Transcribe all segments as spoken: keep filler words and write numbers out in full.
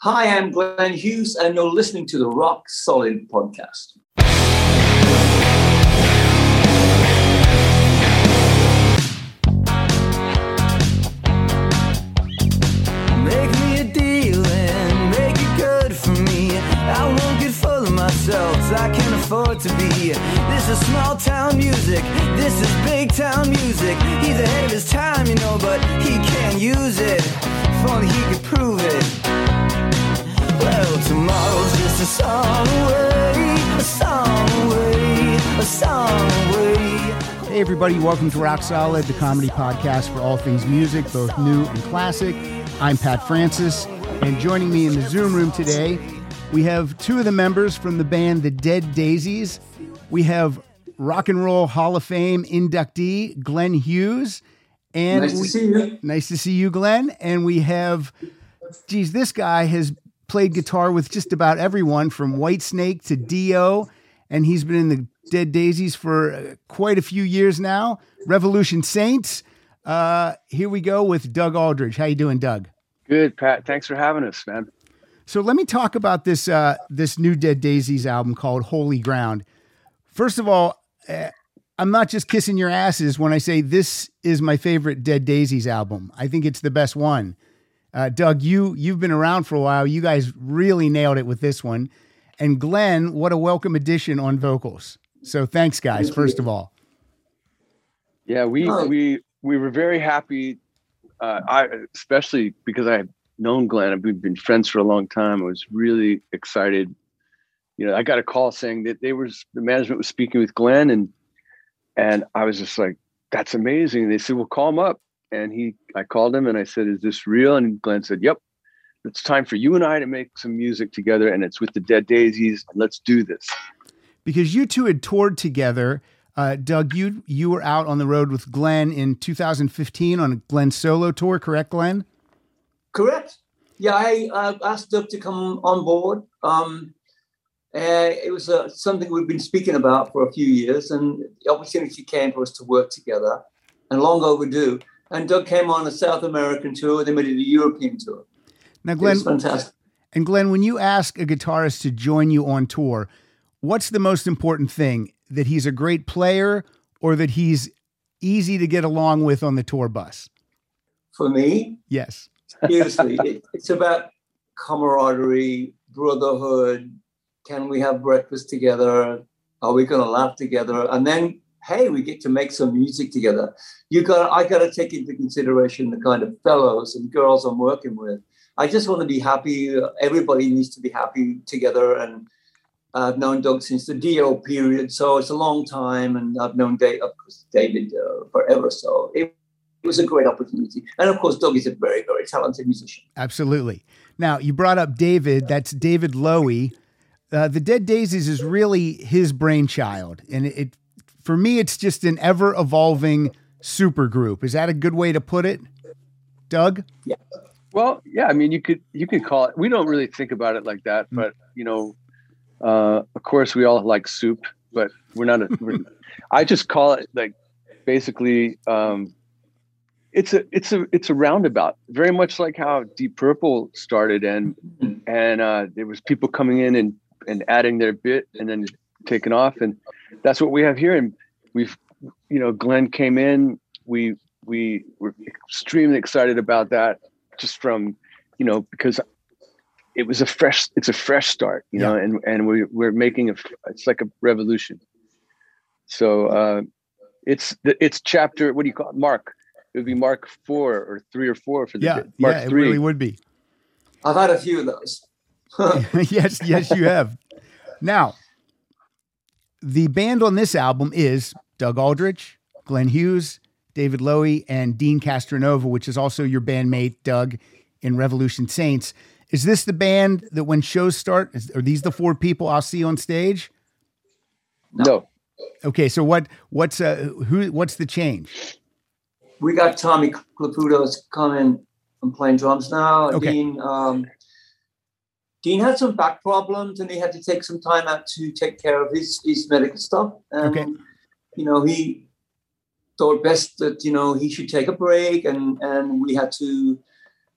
Hi, I'm Glenn Hughes, and you're listening to the Rock Solid Podcast. Make me a deal and make it good for me. I won't get full of myself, I can't afford to be. This is small town music, this is big town music. He's ahead of his time, you know, but he can't use it. If only he could prove it. Well, tomorrow's just a song away, a song away, a song away. Hey everybody, welcome to Rock Solid, the comedy podcast for all things music, both new and classic. I'm Pat Francis, and joining me in the Zoom room today, we have two of the members from the band The Dead Daisies. We have Rock and Roll Hall of Fame inductee Glenn Hughes. And nice to we, see you. Nice to see you, Glenn. And we have, geez, this guy has played guitar with just about everyone from Whitesnake to Dio, and he's been in the Dead Daisies for quite a few years now. Revolution Saints. Uh, here we go with Doug Aldrich. How you doing, Doug? Good, Pat. Thanks for having us, man. So let me talk about this uh, this new Dead Daisies album called Holy Ground. First of all, uh, I'm not just kissing your asses when I say this is my favorite Dead Daisies album. I think it's the best one. Uh, Doug, you, you've been around for a while. You guys really nailed it with this one. And Glenn, what a welcome addition on vocals. So thanks, guys, first of all. Yeah, we Oh. we we were very happy. Uh, I especially because I had known Glenn. We've been friends for a long time. I was really excited. You know, I got a call saying that they were the management was speaking with Glenn, and and I was just like, "That's amazing." They said, "Well, call him up." And he, I called him and I said, "Is this real?" And Glenn said, "Yep. It's time for you and I to make some music together, and it's with the Dead Daisies. Let's do this." Because you two had toured together. Uh, Doug, you you were out on the road with Glenn in two thousand fifteen on a Glenn solo tour, correct, Glenn? Correct. Yeah, I uh, asked Doug to come on board. Um, uh, it was uh, something we've been speaking about for a few years, and the opportunity came for us to work together, and long overdue. And Doug came on a South American tour, then we did a European tour. Now, It Glenn, was fantastic. and Glenn, when you ask a guitarist to join you on tour, what's the most important thing? That he's a great player or that he's easy to get along with on the tour bus? For me, Yes. seriously, it, it's about camaraderie, brotherhood. Can we have breakfast together? Are we going to laugh together? And then, hey, we get to make some music together. You got, I got to take into consideration the kind of fellows and girls I'm working with. I just want to be happy. Everybody needs to be happy together. And I've known Doug since the Dio period, so it's a long time. And I've known Dave, of course, David uh, forever. So it, it was a great opportunity. And of course, Doug is a very, very talented musician. Absolutely. Now, you brought up David. That's David Lowy. Uh, the Dead Daisies is really his brainchild. And it, it for me, it's just an ever-evolving super group. Is that a good way to put it, Doug? Yeah. Well, yeah. I mean, you could you could call it. We don't really think about it like that, but you know, uh, of course, we all like soup, but we're not. A, we're, I just call it like basically, um, it's a it's a it's a roundabout. Very much like how Deep Purple started, and and uh, there was people coming in and and adding their bit, and then taking off, and that's what we have here. And we've, you know, Glenn came in. We we were extremely excited about that. Just from, you know, because it was a fresh, it's a fresh start, you know, Yeah. and, and we, we're making a, it's like a revolution. So uh, it's, it's chapter, what do you call it? Mark. It would be Mark four or three or four for the Yeah, Mark yeah, it three. really would be. I've had a few of those. yes, yes, you have. Now, the band on this album is Doug Aldrich, Glenn Hughes, David Lowy, and Dean Castronova, which is also your bandmate, Doug, in Revolution Saints. Is this the band that when shows start, is, are these the four people I'll see on stage? No. Okay, so what? What's uh, who? What's the change? We got Tommy Claputo's coming and playing drums now. Okay. Dean, um, Dean had some back problems, and he had to take some time out to take care of his, his medical stuff. And, Okay. you know, he thought best that, you know, he should take a break, and, and we had to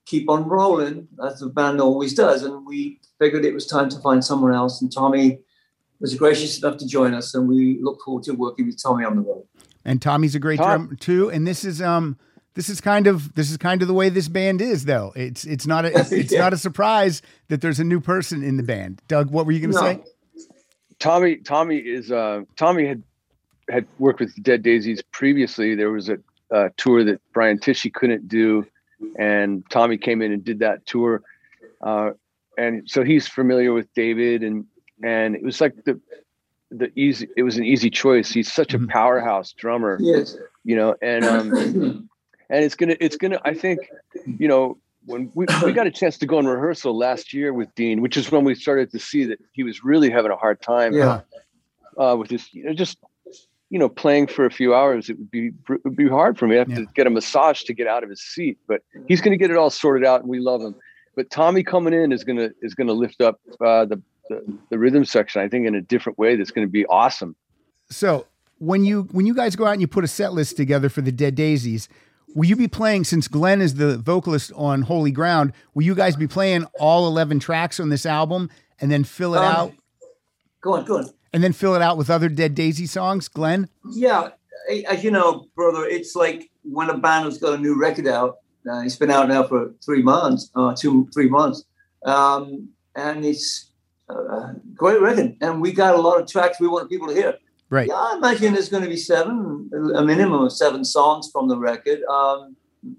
keep on rolling, as the band always does. And we figured it was time to find someone else. And Tommy was gracious enough to join us, and we look forward to working with Tommy on the road. And Tommy's a great Tom. drummer too. And this is um this is kind of this is kind of the way this band is, though. It's it's not a it's, it's Yeah. not a surprise that there's a new person in the band. Doug, what were you going to No. say? Tommy, Tommy is uh, Tommy had had worked with the Dead Daisies previously. There was a, a tour that Brian Tichy couldn't do, and Tommy came in and did that tour. Uh, and so he's familiar with David, and and it was like the the easy. It was an easy choice. He's such a Mhm. powerhouse drummer, Yes. you know, and um, and it's gonna it's gonna. I think, you know. When we, we got a chance to go on rehearsal last year with Dean, which is when we started to see that he was really having a hard time Yeah. uh, with this, you know, just, you know, playing for a few hours. It would be, it would be hard for me. I have Yeah. to get a massage to get out of his seat, but he's going to get it all sorted out, and we love him. But Tommy coming in is going to, is going to lift up uh, the, the, the rhythm section, I think, in a different way. That's going to be awesome. So when you when you guys go out and you put a set list together for the Dead Daisies, will you be playing, since Glenn is the vocalist on Holy Ground, will you guys be playing all eleven tracks on this album and then fill it Um, out Go on, go on. and then fill it out with other Dead Daisy songs, Glenn? Yeah, as you know, brother, it's like when a band has got a new record out. Uh, it's been out now for three months, uh, two, three months, um, and it's a great record. And we got a lot of tracks we want people to hear. Right. Yeah, I imagine there's going to be seven, a minimum of seven songs from the record, um,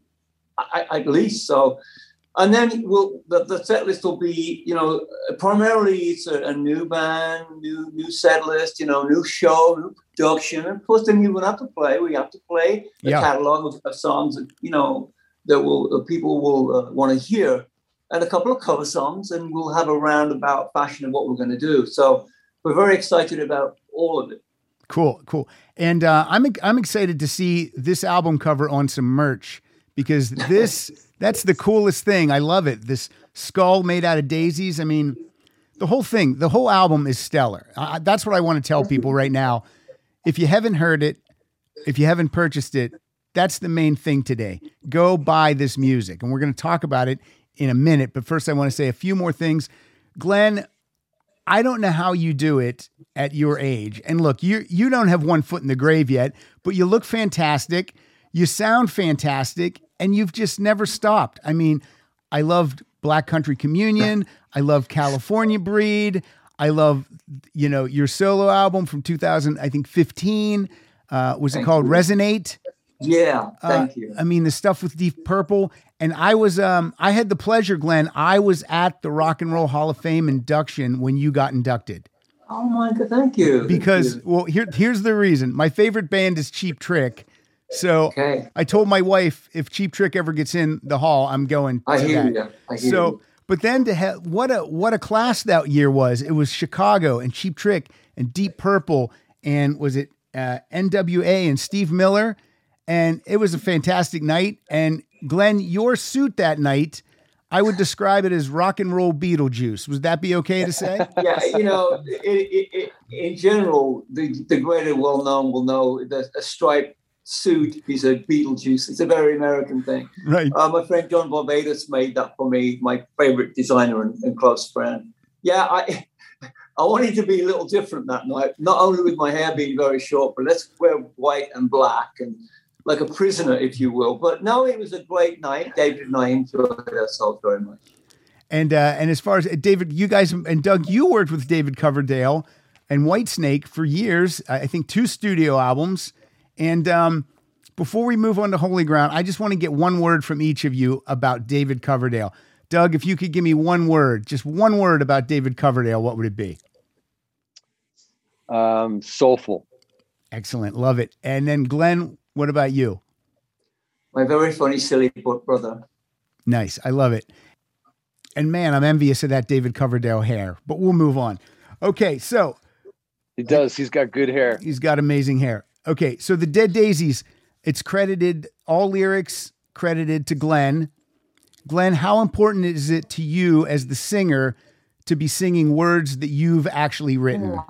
I, I, at least. So, and then we'll the, the set list will be, you know, primarily it's a, a new band, new new set list, you know, new show, new production, and plus then you will have to play. We have to play a Yeah. catalog of, of songs that you know that will uh, people will uh, want to hear, and a couple of cover songs, and we'll have a roundabout fashion of what we're going to do. So we're very excited about all of it. Cool, cool. And uh, I'm I'm excited to see this album cover on some merch, because this that's the coolest thing. I love it. This skull made out of daisies. I mean, the whole thing, the whole album is stellar. Uh, that's what I want to tell people right now. If you haven't heard it, if you haven't purchased it, that's the main thing today. Go buy this music, and we're going to talk about it in a minute. But first, I want to say a few more things. Glenn, I don't know how you do it at your age. And look, you you don't have one foot in the grave yet, but you look fantastic. You sound fantastic, and you've just never stopped. I mean, I loved Black Country Communion. I love California Breed. I love, you know, your solo album from two thousand, I think fifteen. Uh, was it Thank called you. Resonate? Yeah, thank Uh, you. I mean, the stuff with Deep Purple. And I was, um, I had the pleasure, Glenn, I was at the Rock and Roll Hall of Fame induction when you got inducted. Oh my God, thank you. Because, Thank you. well, here, here's the reason. My favorite band is Cheap Trick. So Okay. I told my wife, if Cheap Trick ever gets in the hall, I'm going I to hear that. you. I hear So, you. but then to have, what a, what a class that year was. It was Chicago and Cheap Trick and Deep Purple. And was it uh, N W A and Steve Miller? And it was a fantastic night. And Glenn, your suit that night, I would describe it as rock and roll Beetlejuice. Would that be okay to say? Yeah, you know, it, it, it, in general, the, the greater well-known will know that a striped suit is a Beetlejuice. It's a very American thing. Right. Uh, my friend John Barbados made that for me, my favorite designer and, and close friend. Yeah, I I wanted to be a little different that night, not only with my hair being very short, but let's wear white and black and like a prisoner, if you will. But no, it was a great night. David and I enjoyed ourselves very much. And uh, and as far as David, you guys and Doug, you worked with David Coverdale and Whitesnake for years. I think two studio albums. And um, before we move on to Holy Ground, I just want to get one word from each of you about David Coverdale. Doug, if you could give me one word, just one word about David Coverdale, what would it be? Um, soulful. Excellent, love it. And then Glenn, what about you? My very funny, silly brother. Nice, I love it. And man, I'm envious of that David Coverdale hair, but we'll move on. Okay, so He does. He's got good hair. he's got amazing hair. Okay, so the Dead Daisies, it's credited, all lyrics credited to Glenn. Glenn, how important is it to you as the singer to be singing words that you've actually written?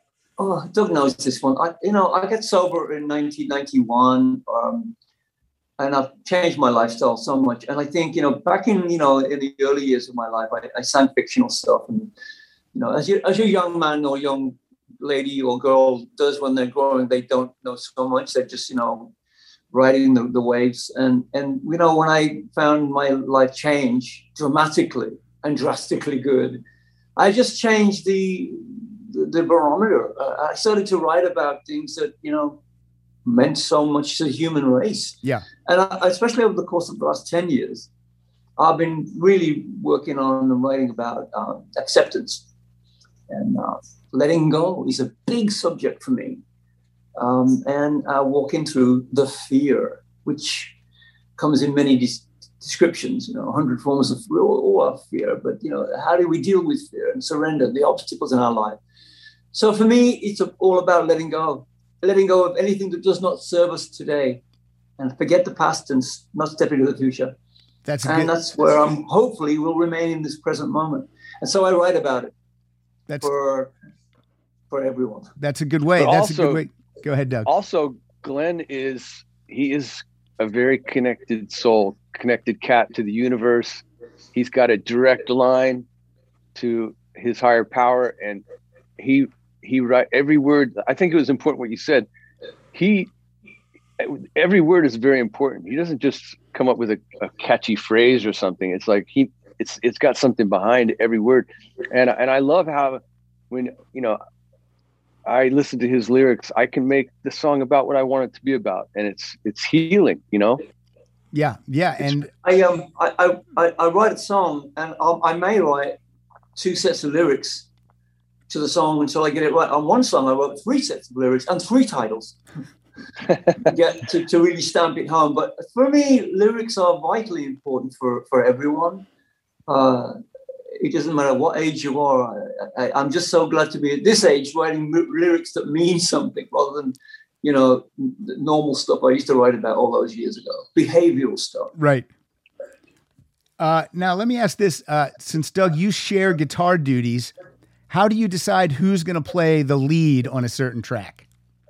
Oh, Doug knows this one. I, you know, I got sober in nineteen ninety-one. Um, and I've changed my lifestyle so much. And I think, you know, back in, you know, in the early years of my life, I, I sang fictional stuff. And, you know, as you, as a young man or young lady or girl does when they're growing, they don't know so much. They're just, you know, riding the, the waves. And, and, you know, when I found my life change dramatically and drastically good, I just changed the, the, the barometer. Uh, I started to write about things that, you know, meant so much to the human race. Yeah. And I, especially over the course of the last ten years, I've been really working on and writing about uh, acceptance. And uh, letting go is a big subject for me. Um, and uh, walking through the fear, which comes in many des- descriptions, you know, a hundred forms of fear, all, all fear. But, you know, how do we deal with fear and surrender the obstacles in our life? So for me, it's all about letting go. Letting go of anything that does not serve us today, and forget the past and not step into the future. That's a and good, that's where I'm hopefully will remain in this present moment. And so I write about it that's, for for everyone. That's a good way. But That's also, a good way. Go ahead, Doug. Also, Glenn is he is a very connected soul, connected cat to the universe. He's got a direct line to his higher power, and he. He write every word. I think it was important what you said. He, every word is very important. He doesn't just come up with a, a catchy phrase or something. It's like he, it's it's got something behind every word, and and I love how when you know I listen to his lyrics, I can make the song about what I want it to be about, and it's it's healing. You know. Yeah, yeah, and I um I I, I write a song, and I'll, I may write two sets of lyrics to the song until I get it right. On one song, I wrote three sets of lyrics and three titles to get to, to really stamp it home. But for me, lyrics are vitally important for, for everyone. Uh, it doesn't matter what age you are. I, I, I'm just so glad to be at this age writing m- lyrics that mean something rather than, you know, normal stuff I used to write about all those years ago, behavioral stuff. Right. Uh, now, let me ask this. Uh, since, Doug, you share guitar duties, how do you decide who's going to play the lead on a certain track?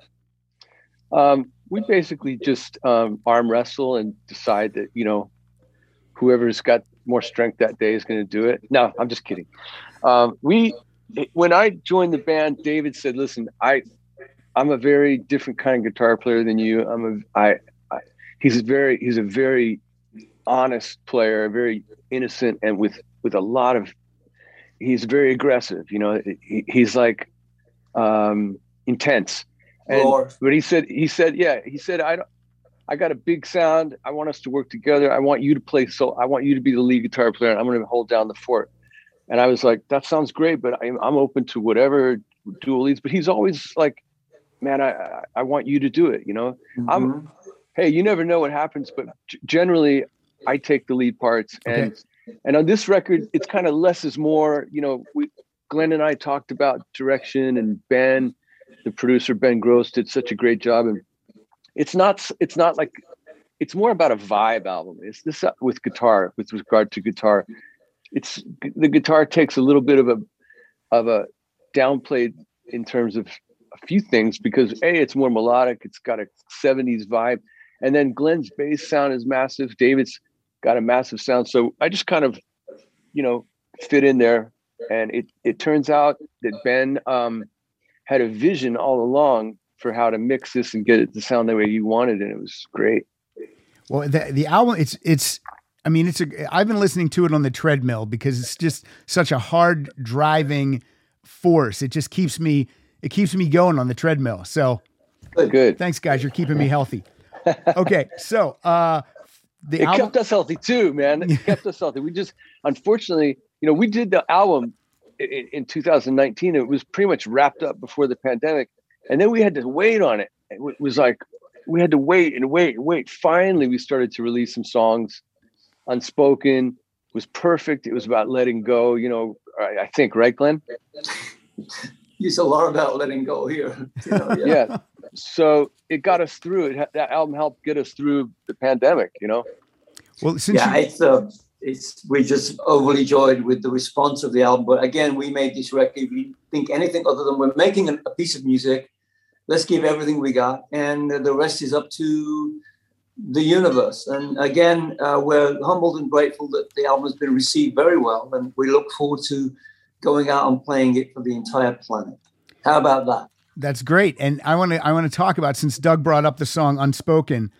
Um, we basically just um, arm wrestle and decide that, you know, whoever's got more strength that day is going to do it. No, I'm just kidding. Um, we, when I joined the band, David said, listen, I, I'm a very different kind of guitar player than you. I'm a, I, I he's very, he's a very honest player, very innocent, and with, with a lot of, he's very aggressive, you know, he, he's like um, intense. And, Lord. but he said, he said, yeah, he said, I don't, I got a big sound. I want us to work together. I want you to play. So I want you to be the lead guitar player, and I'm going to hold down the fort. And I was like, that sounds great, but I'm, I'm open to whatever dual leads. But he's always like, man, I, I, I want you to do it. You know, mm-hmm. I'm, hey, you never know what happens, but g- generally I take the lead parts. And, okay. And on this record, it's kind of less is more. You know, we Glenn and I talked about direction, and Ben, the producer, Ben Gross, did such a great job. And it's not it's not like it's more about a vibe album. It's this uh, with guitar, with regard to guitar. It's the guitar takes a little bit of a of a downplayed in terms of a few things because A, it's more melodic. It's got a seventies vibe, and then Glenn's bass sound is massive. David's got a massive sound. So I just kind of, you know, fit in there. And it, it turns out that Ben um, had a vision all along for how to mix this and get it to sound the way you wanted. And it was great. Well, the, the album, it's, it's, I mean, it's a, I've been listening to it on the treadmill because it's just such a hard driving force. It just keeps me, it keeps me going on the treadmill. So good. Thanks guys. You're keeping me healthy. Okay. So, uh, The it album- kept us healthy too, man. It kept us healthy. We just, unfortunately, you know, we did the album in, in two thousand nineteen. It was pretty much wrapped up before the pandemic. And then we had to wait on it. It was like, we had to wait and wait and wait. Finally, we started to release some songs. Unspoken was perfect. It was about letting go, you know, I, I think, right, Glenn? Use a lot about letting go here. You know, yeah. Yeah. So it got us through it. That album helped get us through the pandemic, you know? Well, since yeah, you- it's, uh, it's, we're just overly joyed with the response of the album. But again, we made this record. We think anything other than we're making a, a piece of music. Let's give everything we got. And the rest is up to the universe. And again, uh, we're humbled and grateful that the album has been received very well, and we look forward to going out and playing it for the entire planet. How about that? That's great. And I want to I want to talk about, since Doug brought up the song Unspoken.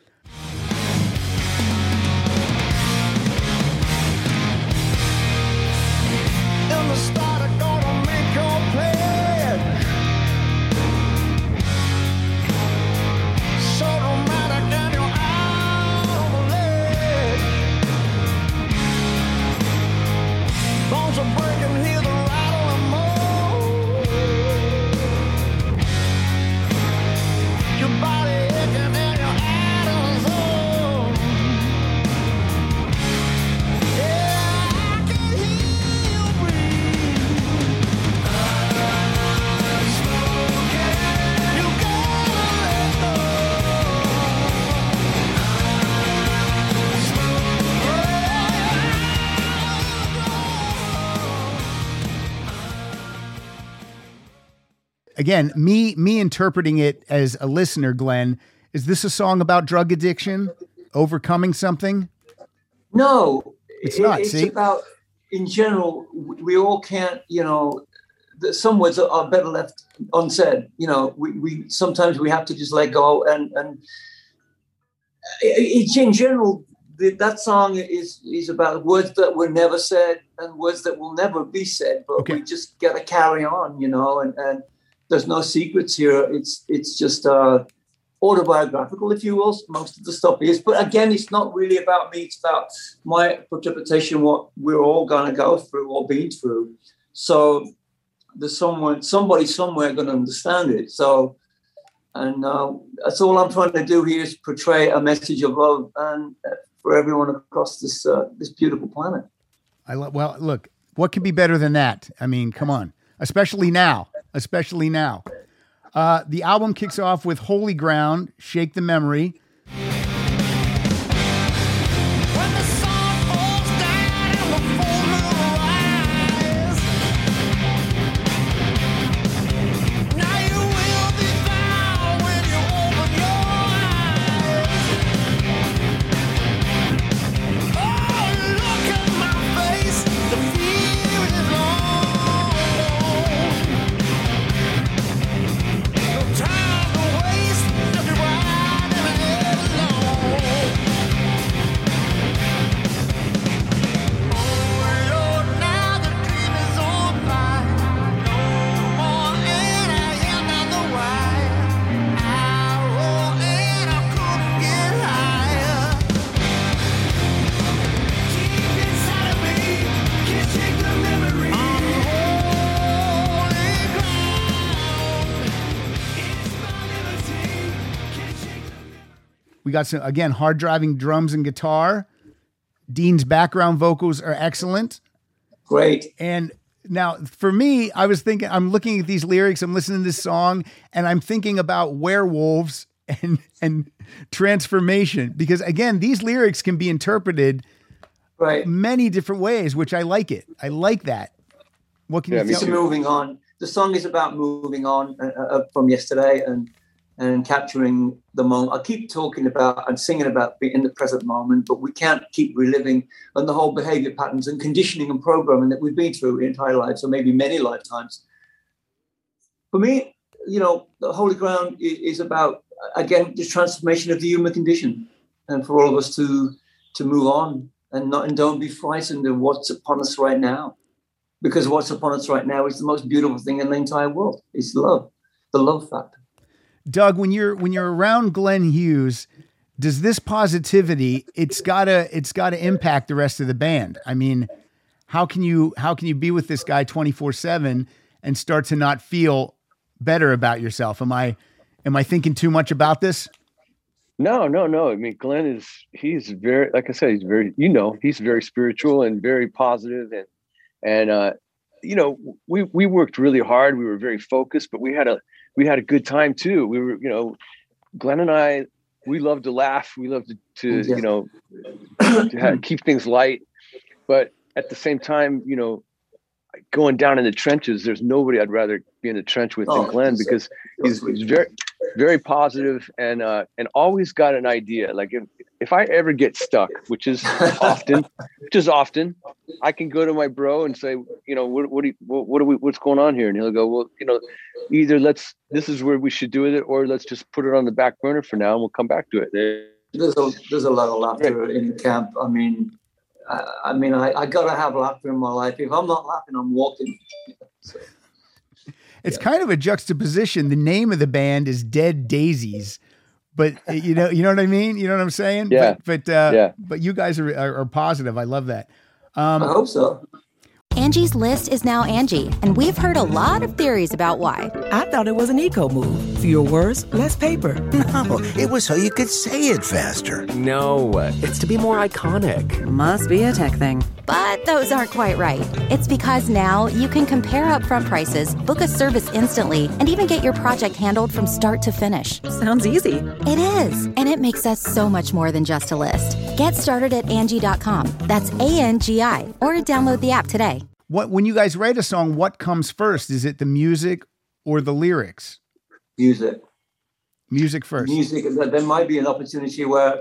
Again, me me interpreting it as a listener, Glenn, is this a song about drug addiction, overcoming something? No, it's not. It's see? about, in general, we all can't, you know, some words are better left unsaid. You know, we, we sometimes we have to just let go. And, and it's in general, that song is, is about words that were never said and words that will never be said, but okay. we just got to carry on, you know, and, and there's no secrets here. It's it's just uh, autobiographical, if you will. Most of the stuff is. But again, it's not really about me. It's about my interpretation, what we're all going to go through or been through. So there's someone, somebody somewhere going to understand it. So, and uh, that's all I'm trying to do here is portray a message of love and uh, for everyone across this uh, this beautiful planet. I love. Well, look, what could be better than that? I mean, come on, especially now. Especially now. Uh, the album kicks off with Holy Ground, Shake the Memory. We got some, again, hard driving drums and guitar. Dean's background vocals are excellent. Great. And now for me, I was thinking, I'm looking at these lyrics, I'm listening to this song, and I'm thinking about werewolves and, and transformation, because again, these lyrics can be interpreted right many different ways, which I like it. I like that. What can yeah, you tell me? Moving on. The song is about moving on uh, uh, from yesterday and and capturing the moment. I keep talking about and singing about being in the present moment, but we can't keep reliving and the whole behavior patterns and conditioning and programming that we've been through entire lives, or maybe many lifetimes. For me, you know, the Holy Ground is, is about, again, the transformation of the human condition, and for all of us to to move on and not and don't be frightened of what's upon us right now, because what's upon us right now is the most beautiful thing in the entire world. It's love, the love factor. Doug, when you're when you're around Glenn Hughes, does this positivity, it's gotta it's gotta impact the rest of the band? I mean, how can you how can you be with this guy twenty-four seven and start to not feel better about yourself? Am I am I thinking too much about this? No, no, no. I mean, Glenn is he's very, like I said, he's very, you know, he's very spiritual and very positive, and and uh, you know, we we worked really hard. We were very focused, but we had a we had a good time too. We were, you know, Glenn and I, we love to laugh. We love to, to yeah. you know, to have, keep things light. But at the same time, you know, going down in the trenches, there's nobody I'd rather be in the trench with oh, than Glenn, because he's, he's very, very positive and uh, and always got an idea. Like if, if I ever get stuck, which is often, which is often, I can go to my bro and say, you know, what, what do you, what, what are we, what's going on here? And he'll go, well, you know, either let's, this is where we should do it, or let's just put it on the back burner for now and we'll come back to it. There's a, there's a lot of laughter right. in camp. I mean, I, I mean, I, I got to have laughter in my life. If I'm not laughing, I'm walking. So, it's yeah. kind of a juxtaposition. The name of the band is Dead Daisies. But you know, you know what I mean? You know what I'm saying? Yeah. But, but, uh, yeah. but you guys are, are, are positive. I love that. Um, I hope so. Angie's List is now Angie, and we've heard a lot of theories about why. I thought it was an eco move. Fewer words, less paper. No, it was so you could say it faster. No, it's to be more iconic. Must be a tech thing. But those aren't quite right. It's because now you can compare upfront prices, book a service instantly, and even get your project handled from start to finish. Sounds easy. It is, and it makes us so much more than just a list. Get started at Angie dot com. That's A N G I, or download the app today. What when you guys write a song, what comes first? Is it the music or the lyrics? Music. Music first. Music. There might be an opportunity where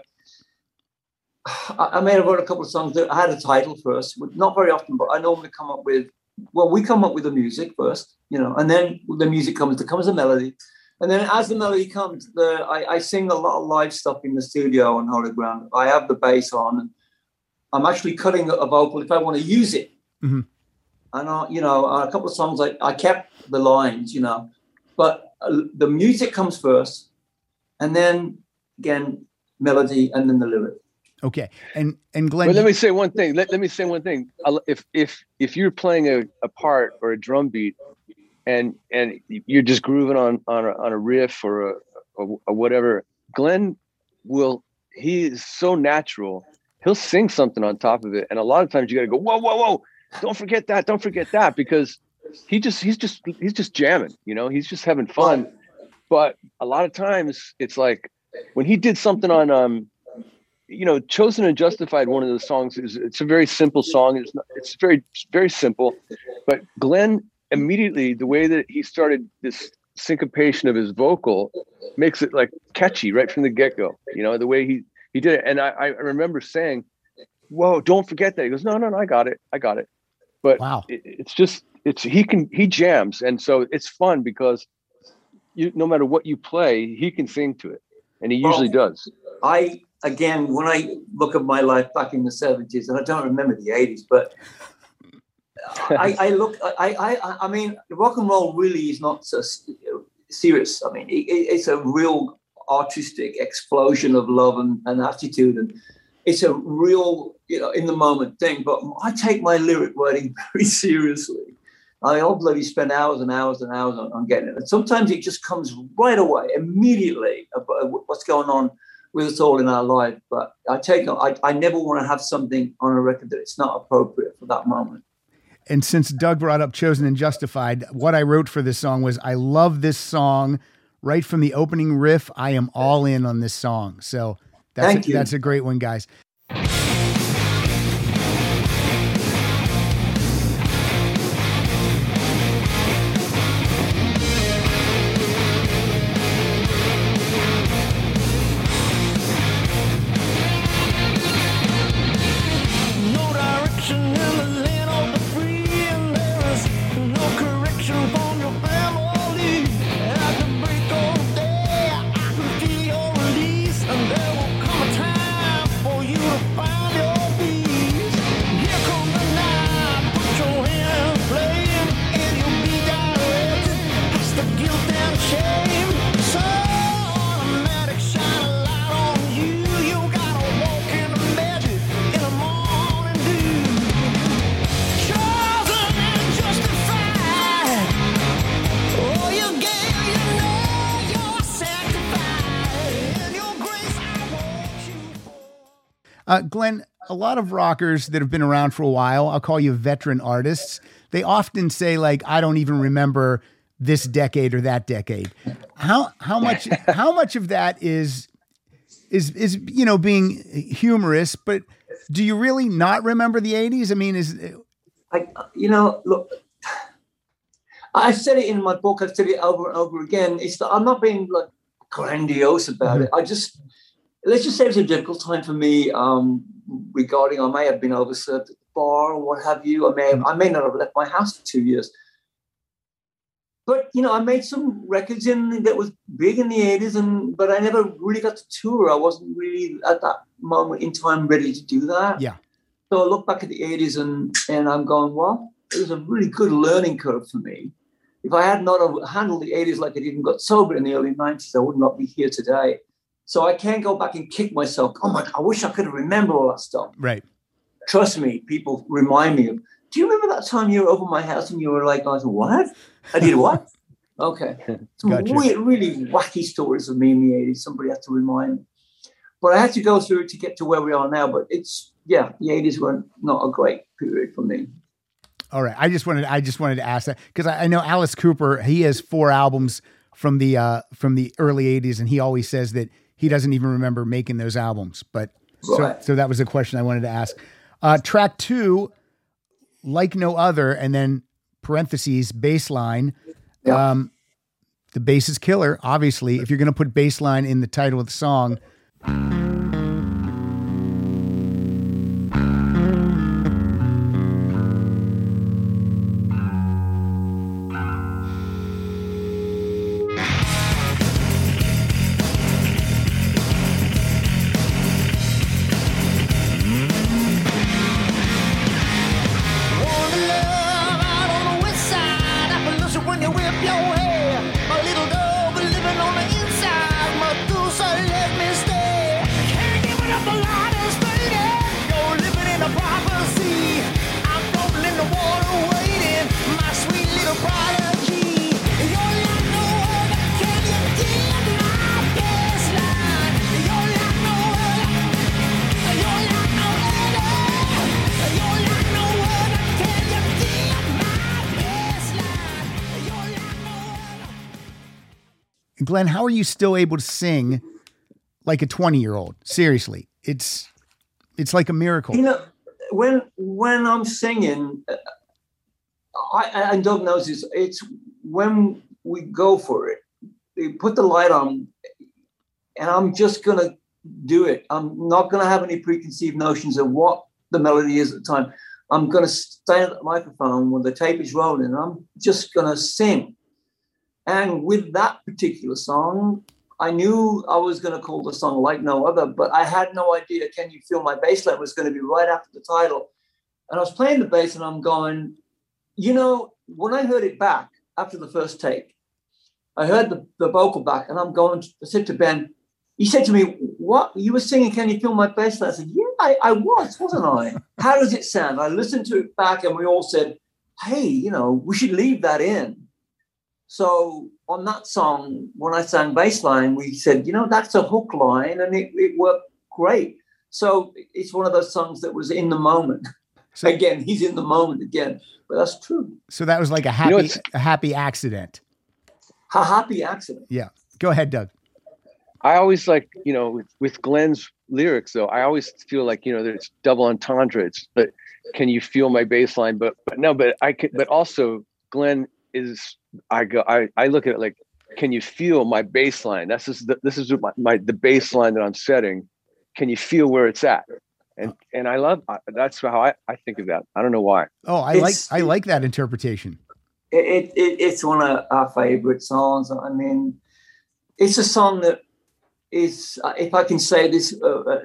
I, I may have wrote a couple of songs that I had a title first. Not very often, but I normally come up with, well, we come up with the music first, you know, and then the music comes, there comes a melody. And then as the melody comes, the I, I sing a lot of live stuff in the studio on Holy Ground. I have the bass on, and I'm actually cutting a vocal if I want to use it. Mm-hmm. And, I, you know, a couple of songs, I, I kept the lines, you know, but uh, the music comes first, and then, again, melody, and then the lyric. Okay. And and Glenn... But let me say one thing. Let, let me say one thing. If if if you're playing a, a part or a drum beat, and and you're just grooving on, on, a, on a riff or a, a, a whatever, Glenn will, he is so natural. He'll sing something on top of it. And a lot of times you got to go, whoa, whoa, whoa. Don't forget that. Don't forget that, because he just he's just he's just jamming, you know, he's just having fun. But a lot of times it's like when he did something on, um, you know, Chosen and Justified. One of the songs is it's a very simple song. It's not, it's very very simple. But Glenn immediately, the way that he started this syncopation of his vocal makes it like catchy right from the get go. You know, the way he he did it, and I, I remember saying, "Whoa, don't forget that." He goes, "No, no, no, I got it, I got it." But wow. it, it's just, it's, he can, he jams. And so it's fun because you, no matter what you play, he can sing to it. And he usually well, does. I, again, when I look at my life back in the seventies, and I don't remember the eighties, but I, I look, I, I, I mean, rock and roll really is not so serious. I mean, it, it's a real artistic explosion of love and, and attitude. And it's a real, you know, in the moment thing, but I take my lyric writing very seriously. I all bloody spend hours and hours and hours on, on getting it. And sometimes it just comes right away, immediately, about what's going on with us all in our life. But I take, I, I never want to have something on a record that it's not appropriate for that moment. And since Doug brought up Chosen and Justified, what I wrote for this song was, I love this song right from the opening riff. I am all in on this song. So that's, Thank a, you. that's a great one, guys. Uh, Glenn, a lot of rockers that have been around for a while, I'll call you veteran artists, they often say, like, I don't even remember this decade or that decade. How how much how much of that is is is you know, being humorous, but do you really not remember the eighties? I mean, is I you know, look, I've said it in my book, I've said it over and over again. It's that I'm not being like grandiose about mm-hmm. it. I just let's just say it was a difficult time for me um, regarding I may have been overserved at the bar or what have you. I may have, I may not have left my house for two years. But, you know, I made some records in that was big in the eighties, and but I never really got to tour. I wasn't really at that moment in time ready to do that. Yeah. So I look back at the eighties and, and I'm going, well, it was a really good learning curve for me. If I had not handled the eighties like I did and got sober in the early nineties, I would not be here today. So I can't go back and kick myself. Oh, my God, I wish I could have remembered all that stuff. Right. Trust me, people remind me of, do you remember that time you were over my house and you were like, I was, what? I did what? Okay. Some Gotcha. weird, really wacky stories of me in the eighties. Somebody had to remind me. But I had to go through it to get to where we are now. But it's, yeah, the eighties were not a great period for me. All right. I just wanted, I just wanted to ask that because I, I know Alice Cooper, he has four albums from the, uh, from the early eighties. And he always says that he doesn't even remember making those albums. But right. so, so that was a question I wanted to ask. Uh, track two, Like No Other, and then parentheses, baseline. Yeah. Um, the bass is killer, obviously. If you're going to put baseline in the title of the song. Glenn, how are you still able to sing like a twenty year old? Seriously, it's, it's like a miracle. You know, when, when I'm singing, I, and Doug knows this, it's when we go for it, they put the light on and I'm just going to do it. I'm not going to have any preconceived notions of what the melody is at the time. I'm going to stand at the microphone when the tape is rolling and I'm just going to sing. And with that particular song, I knew I was going to call the song Like No Other, but I had no idea Can You Feel My Bassline was going to be right after the title. And I was playing the bass and I'm going, you know, when I heard it back after the first take, I heard the, the vocal back and I'm going, I said to Ben, he said to me, what, you were singing Can You Feel My Bassline? I said, yeah, I, I was, wasn't I? How does it sound? I listened to it back and we all said, hey, you know, we should leave that in. So on that song, when I sang bassline, we said, you know, that's a hook line, and it, it worked great. So it's one of those songs that was in the moment. So, again, he's in the moment again, but that's true. So that was like a happy, You know, a happy accident. A happy accident. Yeah. Go ahead, Doug. I always like, you know, with, with Glenn's lyrics, though, I always feel like, you know, there's double entendre. It's, but can you feel my bass line? But, but no, but I can, but also Glenn is, I go, I, I look at it like, can you feel my bass line? That's just the, this is my, my, the bass line that I'm setting. Can you feel where it's at? And, and I love, that's how I, I think of that. I don't know why. Oh, I It's- like, I like that interpretation. It, it, it's one of our favorite songs. I mean, it's a song that is, if I can say this uh, uh,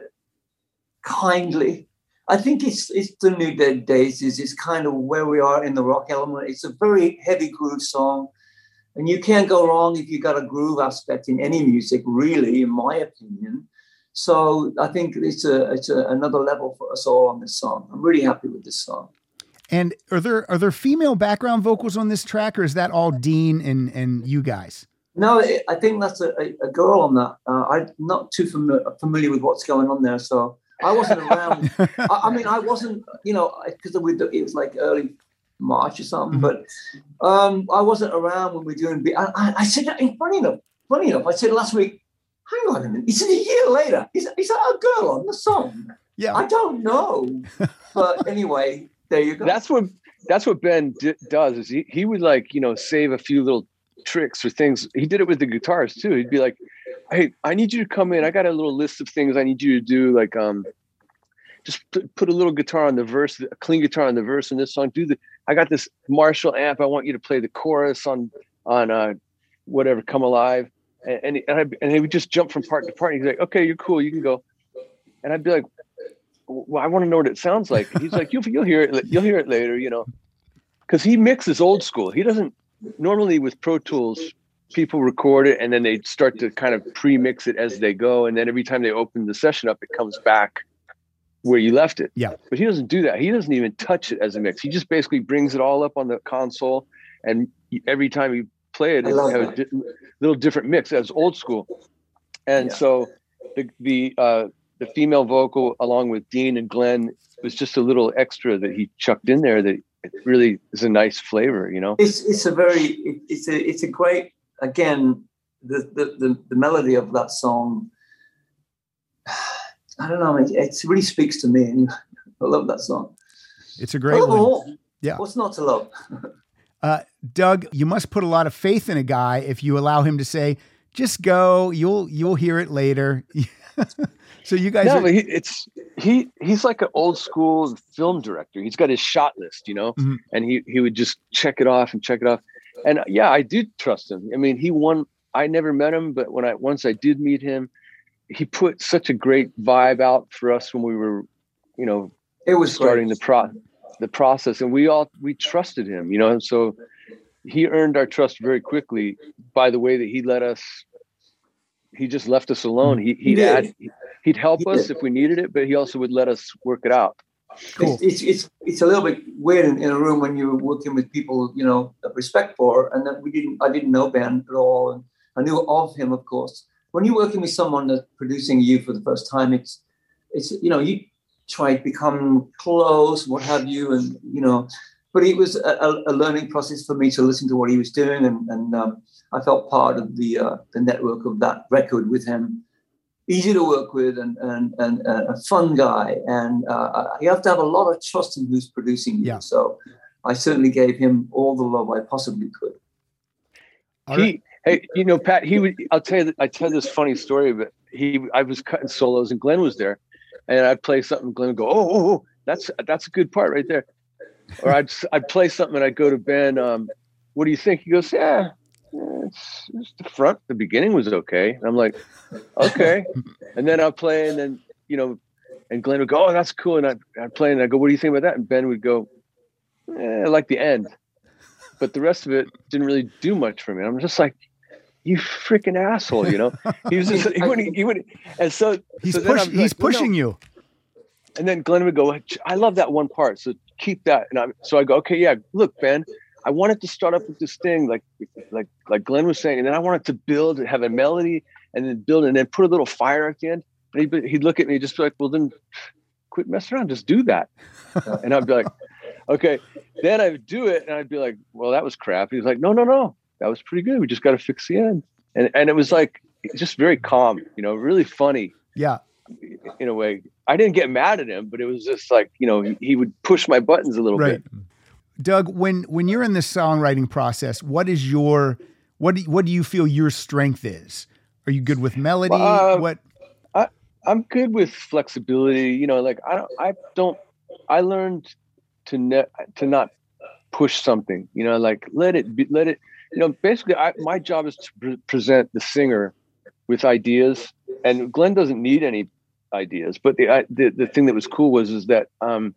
kindly, I think it's it's the New Dead Daisies. It's kind of where we are in the rock element. It's a very heavy groove song, and you can't go wrong if you got a groove aspect in any music, really, in my opinion. So I think it's a it's a, another level for us all on this song. I'm really happy with this song. And are there, are there female background vocals on this track, or is that all Dean and, and you guys? No, it, I think that's a, a, a girl on that. Uh, I'm not too familiar, familiar with what's going on there, so I wasn't around. I, I mean, I wasn't, you know, because it was like early March or something, but um, I wasn't around when we were doing. I, I, I said, funny enough, funny enough, I said last week, hang on a minute. He said a year later, is, is that a girl on the song? Yeah. I don't know. But anyway, there you go. That's what, that's what Ben d- does is he, he would like, you know, save a few little tricks or things. He did it with the guitars too. He'd be like, hey, I need you to come in. I got a little list of things I need you to do. Like, um, just put a little guitar on the verse, a clean guitar on the verse in this song. Do the, I got this Marshall amp. I want you to play the chorus on, on, uh, whatever, Come Alive. And, and, and, I, and he would just jump from part to part. And he's like, okay, you're cool. You can go. And I'd be like, well, I want to know what it sounds like. He's like, you'll, you'll hear it. You'll hear it later, you know, cause he mixes old school. He doesn't normally with Pro Tools, people record it and then they start to kind of pre-mix it as they go. And then every time they open the session up, it comes back where you left it. Yeah. But he doesn't do that. He doesn't even touch it as a mix. He just basically brings it all up on the console. And every time you play it, it have a di- little different mix. That's old school. And yeah. so the, the, uh, the female vocal along with Dean and Glenn was just a little extra that he chucked in there that it really is a nice flavor, you know? It's, it's a very, it, it's a, it's a great, again, the, the, the, the melody of that song, I don't know, it, it really speaks to me. And I love that song. It's a great one. All. Yeah. What's not to love? uh, Doug, you must put a lot of faith in a guy if you allow him to say, just go, you'll, you'll hear it later. So you guys no, are- but he, it's, he, he's like an old school film director. He's got his shot list, you know, mm-hmm. and he, he would just check it off and check it off. And yeah, I do trust him. I mean, he won, I never met him, but when I, once I did meet him, he put such a great vibe out for us when we were, you know, it was starting great. the pro the process, and we all, we trusted him, you know, and so he earned our trust very quickly by the way that he let us, he just left us alone. He, he'd he add, he'd help he us did. if we needed it, but he also would let us work it out. Cool. It's, it's it's it's a little bit weird in, in a room when you're working with people you know have respect for, and that we didn't. I didn't know Ben at all, and I knew of him, of course. When you're working with someone that's producing you for the first time, it's it's you know you try to become close, what have you, and you know. But it was a, a learning process for me to listen to what he was doing, and and um, I felt part of the uh, the network of that record with him. Easy to work with and and and uh, a fun guy, and uh, you have to have a lot of trust in who's producing you. Yeah. So I certainly gave him all the love I possibly could. All he, right. hey, you know, Pat, he would. I'll tell you. I tell this funny story, but he, I was cutting solos, and Glenn was there, and I'd play something. And Glenn would go, "Oh, oh, oh, that's that's a good part right there," or I'd I'd play something, and I'd go to Ben. Um, what do you think? He goes, "Yeah, it's, it's the front. The beginning was okay." And I'm like, "Okay," and then I'll play, and then you know, and Glenn would go, "Oh, that's cool," and I'd, I'd play, and I go, "What do you think about that?" And Ben would go, eh, "I like the end." But the rest of it didn't really do much for me. I'm just like, you freaking asshole, you know. He was just, he wouldn't, he wouldn't, and so He's so then push, I'm he's like, well, pushing no. you. And then Glenn would go, I love that one part, so keep that. And I'm so I go, okay, yeah. Look, Ben, I wanted to start up with this thing, like like like Glenn was saying, and then I wanted to build, have a melody, and then build, and then put a little fire at the end. And he'd, he'd look at me, just be like, well, then quit messing around, just do that. And I'd be like, okay. Then I would do it, and I'd be like, well, that was crap. He was like, no, no, no, that was pretty good. We just got to fix the end. And and it was like, just very calm, you know, really funny. Yeah. In a way. I didn't get mad at him, but it was just like, you know, he, he would push my buttons a little Right. bit. Doug, when when you're in the songwriting process, what is your what do, what do you feel your strength is? Are you good with melody? Uh, what I, I'm good with flexibility. You know, like I don't, I don't, I learned to ne- to not push something, you know, like let it be, let it, you know, basically I, my job is to pre- present the singer with ideas, and Glenn doesn't need any ideas, but the, I, the, the thing that was cool was, is that, um,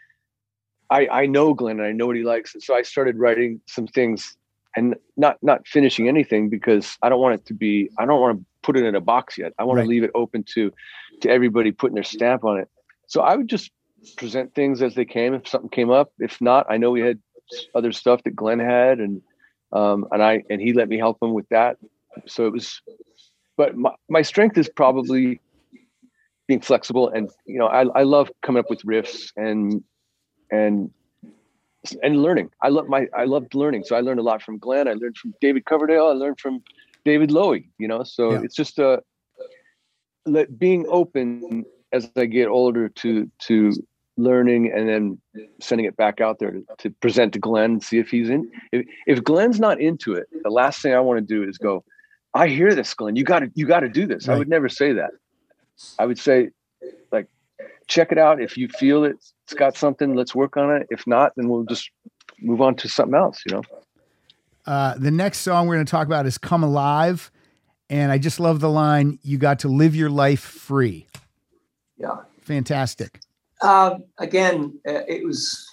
I, I know Glenn and I know what he likes. And so I started writing some things and not, not finishing anything because I don't want it to be, I don't want to put it in a box yet. I want Right. to leave it open to, to everybody putting their stamp on it. So I would just present things as they came. If something came up, if not, I know we had other stuff that Glenn had, and, um, and I, and he let me help him with that. So it was, but my, my strength is probably being flexible. And, you know, I, I love coming up with riffs and, and, and learning. I love my, I loved learning. So I learned a lot from Glenn. I learned from David Coverdale. I learned from David Lowy, you know, so Yeah. it's just uh, let, being open as I get older to, to learning and then sending it back out there to, to present to Glenn and see if he's in. If, if Glenn's not into it, the last thing I want to do is go, I hear this, Glenn. You got to, you got to do this. Right. I would never say that. I would say, like, check it out. If you feel it, it's got something, let's work on it. If not, then we'll just move on to something else, you know? Uh, the next song we're going to talk about is Come Alive. And I just love the line, you got to live your life free. Yeah. Fantastic. Um, again, uh, it was,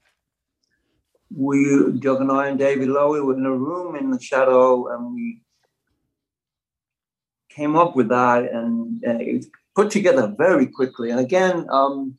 we, Doug and I and David Lowe were in a room in the shadow, and we came up with that, and uh, it put together very quickly. And again, um,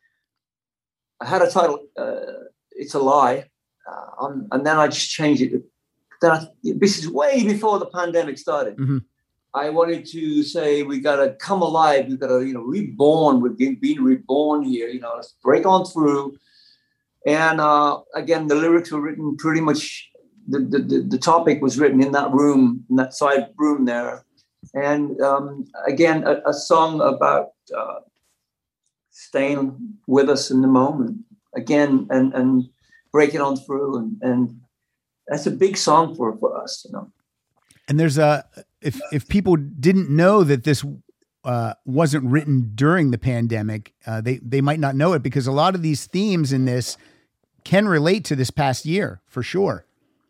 I had a title, uh, It's a Lie, uh, um, and then I just changed it. Then I, this is way before the pandemic started. Mm-hmm. I wanted to say we got to come alive. We got to, you know, reborn. We're being, being reborn here. You know, let's break on through. And uh, again, the lyrics were written pretty much. The, the the topic was written in that room, in that side room there. And um, again, a, a song about uh, staying with us in the moment. Again, and and breaking on through, and and that's a big song for for us, you know. And there's a. If if people didn't know that this uh, wasn't written during the pandemic, uh, they they might not know it, because a lot of these themes in this can relate to this past year for sure.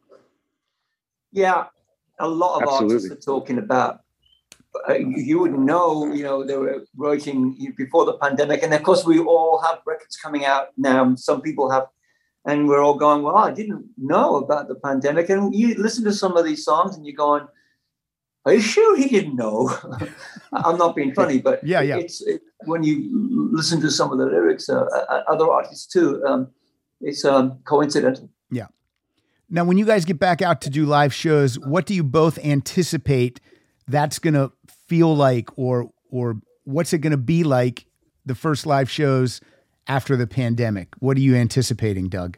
Yeah, a lot of Absolutely. artists are talking about. Uh, you wouldn't know, you know, they were writing before the pandemic, and of course we all have records coming out now. Some people have, and we're all going, "Well, I didn't know about the pandemic." And you listen to some of these songs, and you're going, "Are you sure he didn't know?" I'm not being funny, but yeah, yeah. It's it, when you listen to some of the lyrics, uh, other artists too, um, it's um, coincidental. Yeah. Now, when you guys get back out to do live shows, what do you both anticipate that's going to feel like, or or what's it going to be like the first live shows after the pandemic? What are you anticipating, Doug?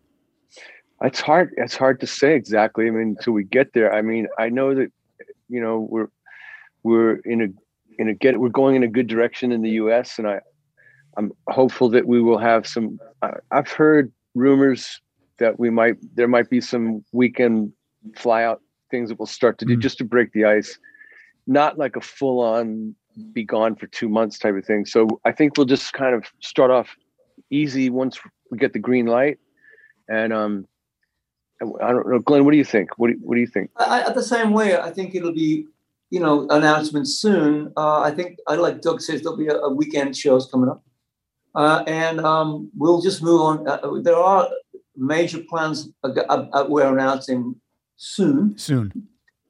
It's hard. It's hard to say exactly. I mean, until we get there. I mean, I know that, you know, we're we're in a in a get we're going in a good direction in the U S, and I I'm hopeful that we will have some. I, I've heard rumors that we might there might be some weekend fly out things that we'll start to do, mm-hmm. just to break the ice, not like a full on be gone for two months type of thing. So I think we'll just kind of start off easy once we get the green light, and um. I don't know, Glenn, what do you think? What do, what do you think? I, I, the same way, I think it'll be, you know, announcements soon. Uh, I think, I like Doug says, there'll be a, a weekend shows coming up. Uh, and um, we'll just move on. Uh, there are major plans uh, uh, we're announcing soon. Soon.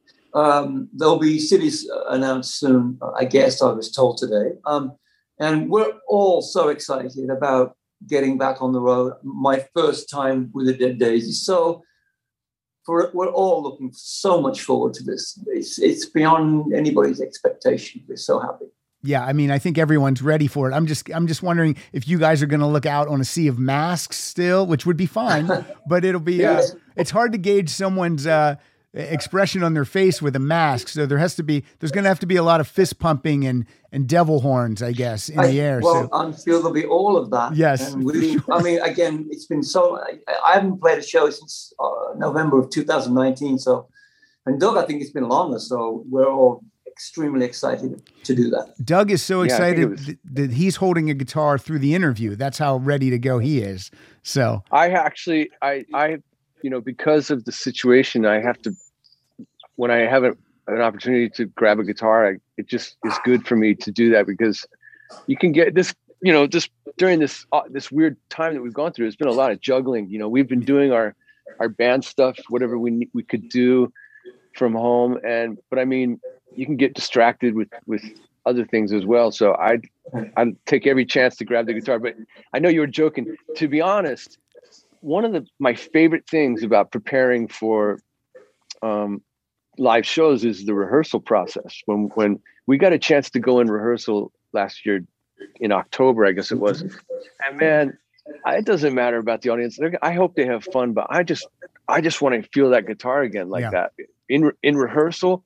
Um, there'll be cities announced soon, I guess I was told today. Um, and we're all so excited about getting back on the road. My first time with the Dead Daisies. So, For, we're all looking so much forward to this. It's it's beyond anybody's expectation. We're so happy. Yeah, I mean, I think everyone's ready for it. I'm just I'm just wondering if you guys are going to look out on a sea of masks still, which would be fine, but it'll be. Uh, it's hard to gauge someone's uh, expression on their face with a mask. So there has to be. There's going to have to be a lot of fist pumping and and devil horns, I guess, in I, the air. Well, so. I'm sure there'll be all of that. Yes. And we, I mean, again, it's been so. I, I haven't played a show since uh, November of two thousand nineteen. So, and Doug, I think it's been longer. So we're all extremely excited to do that. Doug is so Yeah, excited was, th- that he's holding a guitar through the interview. That's how ready to go he is. So I actually, I, I, you know, because of the situation, I have to. When I have a, an opportunity to grab a guitar, I, it just is good for me to do that, because you can get this, you know, just during this uh, this weird time that we've gone through. It's been a lot of juggling. You know, we've been doing our our band stuff, whatever we we could do from home, and but I mean, you can get distracted with with other things as well. So I I take every chance to grab the guitar. But I know you were joking. To be honest, one of the my favorite things about preparing for um, live shows is the rehearsal process. When when we got a chance to go in rehearsal last year in October, I guess it was, and man, it doesn't matter about the audience. They're, I hope they have fun, but I just I just want to feel that guitar again like yeah. that in in rehearsal.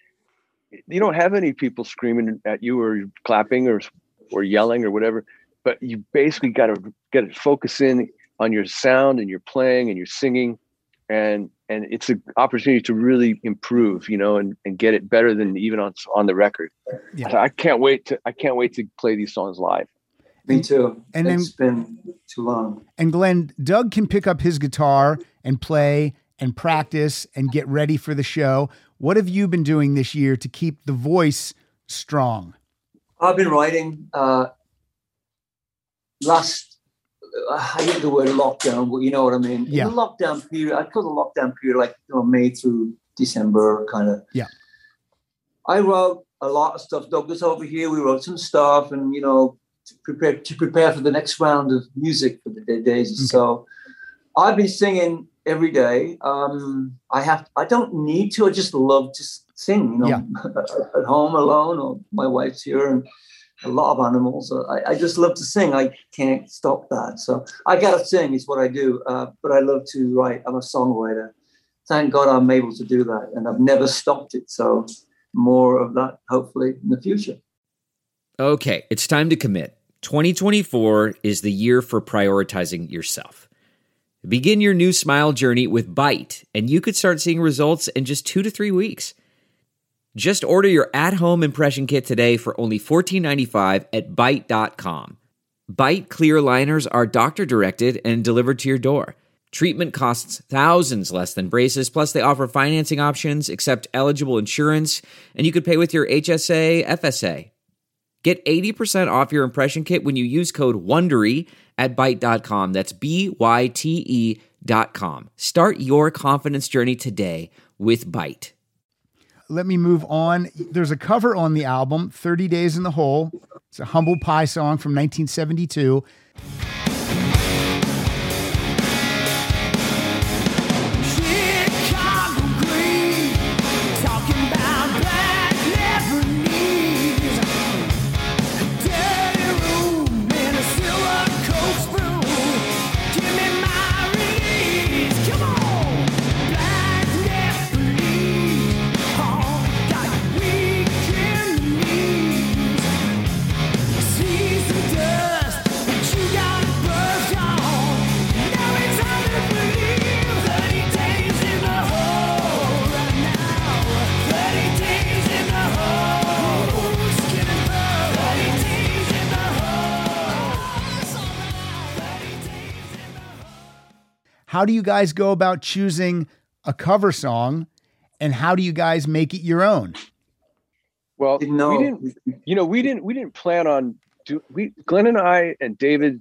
You don't have any people screaming at you or clapping or or yelling or whatever, but you basically got to get it focus in on your sound and your playing and your singing, and and it's an opportunity to really improve, you know, and, and get it better than even on on the record. Yeah. So I can't wait to I can't wait to play these songs live. Me too. And it's then, been too long. And Glenn, Doug can pick up his guitar and play and practice and get ready for the show. What have you been doing this year to keep the voice strong? I've been writing. Uh, last, I hate the word lockdown, but you know what I mean. Yeah. In the lockdown period, I call the lockdown period like you know, May through December, kind of. Yeah. I wrote a lot of stuff. Doug was over here. We wrote some stuff, and you know. To prepare to prepare for the next round of music for the Dead Daisies. Okay. So I've been singing every day. Um, I have I don't need to. I just love to sing. You know, yeah. At home alone, or my wife's here, and a lot of animals. I, I just love to sing. I can't stop that. So I gotta sing. Is what I do. Uh, but I love to write. I'm a songwriter. Thank God I'm able to do that, and I've never stopped it. So more of that, hopefully, in the future. Okay, it's time to commit. twenty twenty-four is the year for prioritizing yourself. Begin your new smile journey with Byte, and you could start seeing results in just two to three weeks. Just order your at-home impression kit today for only fourteen ninety-five at byte dot com. Byte clear liners are doctor-directed and delivered to your door. Treatment costs thousands less than braces, plus they offer financing options, accept eligible insurance, and you could pay with your H S A, F S A. Get eighty percent off your impression kit when you use code WONDERY at byte dot com. That's B Y T E dot com. Start your confidence journey today with Byte. Let me move on. There's a cover on the album, thirty days in the Hole. It's a Humble Pie song from nineteen seventy-two. How do you guys go about choosing a cover song, and how do you guys make it your own? Well, no. we didn't, you know, we didn't, we didn't plan on do we, Glenn and I and David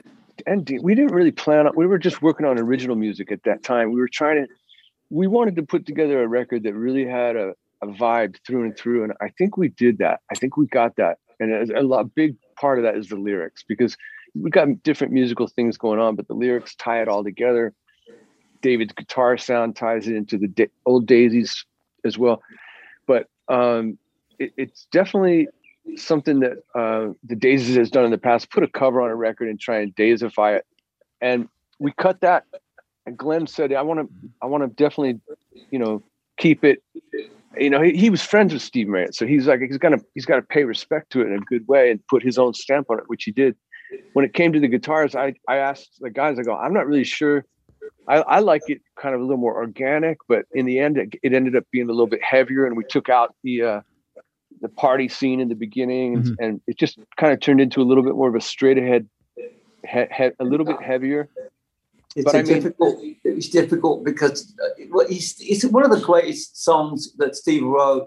and D, we didn't really plan on, we were just working on original music at that time. We were trying to, we wanted to put together a record that really had a, a vibe through and through. And I think we did that. I think we got that. And a, a big part of that is the lyrics, because we got different musical things going on, but the lyrics tie it all together. David's guitar sound ties it into the da- old Daisies as well. But um, it, it's definitely something that uh, the Daisies has done in the past, put a cover on a record and try and Daisify it. And we cut that. And Glenn said, I want to, I want to definitely, you know, keep it, you know, he, he was friends with Steve Marriott. So he's like, he's got to, he's got to pay respect to it in a good way and put his own stamp on it, which he did. When it came to the guitars, I, I asked the guys, I go, I'm not really sure. I, I like it kind of a little more organic, but in the end, it, it ended up being a little bit heavier, and we took out the uh, the party scene in the beginning, mm-hmm. and, and it just kind of turned into a little bit more of a straight ahead, he, he, a little bit heavier. It's but I mean, difficult. It's difficult because well, it's, it's one of the greatest songs that Steve wrote,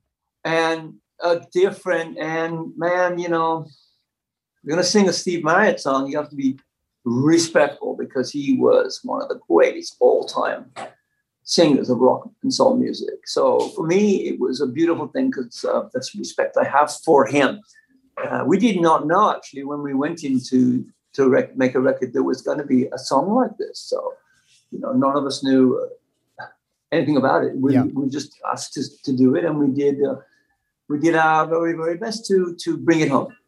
and a dear friend. And man, you know, you're gonna sing a Steve Marriott song, you have to be respectful, because he was one of the greatest all-time singers of rock and soul music. So for me, it was a beautiful thing, because uh, that's respect I have for him. Uh, we did not know, actually, when we went into to rec- make a record, there was going to be a song like this. So, you know, none of us knew uh, anything about it. We, yeah. we just asked to, to do it, and we did. Uh, we did our very, very best to to bring it home.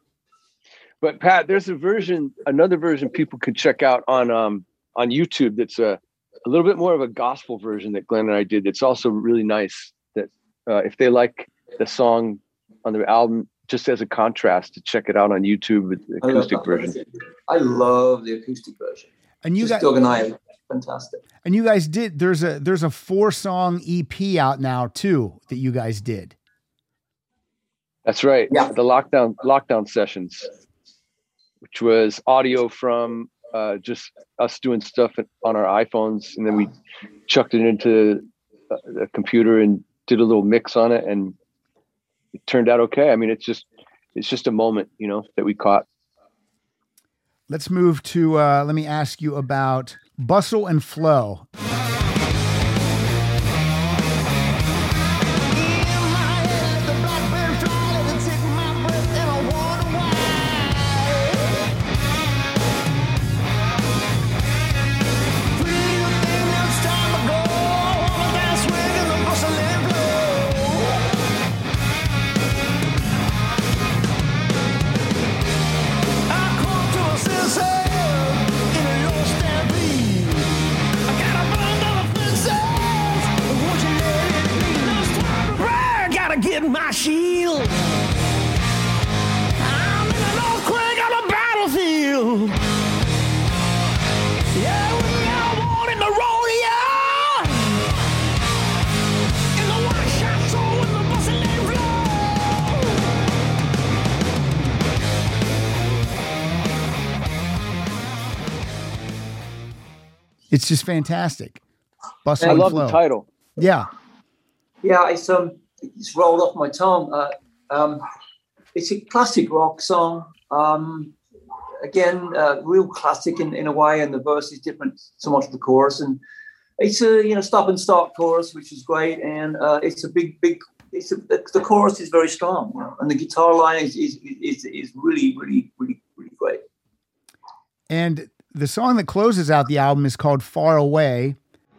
But Pat, there's a version, another version people could check out on um, on YouTube. That's a, a little bit more of a gospel version that Glenn and I did. It's also really nice. That uh, if they like the song on the album, just as a contrast, to check it out on YouTube with the acoustic version. I love the acoustic version. And you just got Doug and I fantastic. And you guys did, there's a, there's a four song E P out now too, that you guys did. That's right. Yeah. The lockdown, lockdown sessions, which was audio from uh, just us doing stuff on our iPhones. And then we chucked it into a, a computer and did a little mix on it. And it turned out okay. I mean, it's just, it's just a moment, you know, that we caught. Let's move to, uh, let me ask you about Bustle and Flow. My shield. I'm in an earthquake on a battlefield. Yeah, we are born in the rodeo. In the one shot soul in the bustling flow. It's just fantastic. Bustle I and love Flow. the title. Yeah. Yeah, it's um, it's rolled off my tongue. Uh, um, it's a classic rock song. Um, again, uh, real classic in, in a way, and the verse is different somewhat to the chorus. And it's a you know stop and start chorus, which is great. And uh, it's a big, big. It's a, the chorus is very strong, you know, and the guitar line is is, is is really, really, really, really great. And the song that closes out the album is called "Far Away."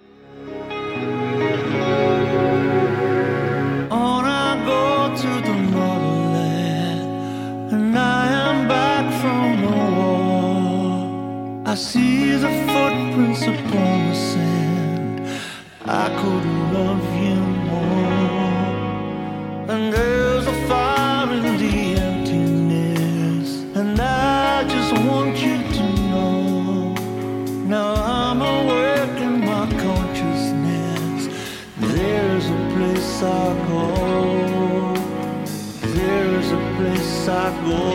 I see the footprints upon the sand. I could love you more. And there's a fire in the emptiness, and I just want you to know. Now I'm awake in my consciousness. There's a place I go. There's a place I go.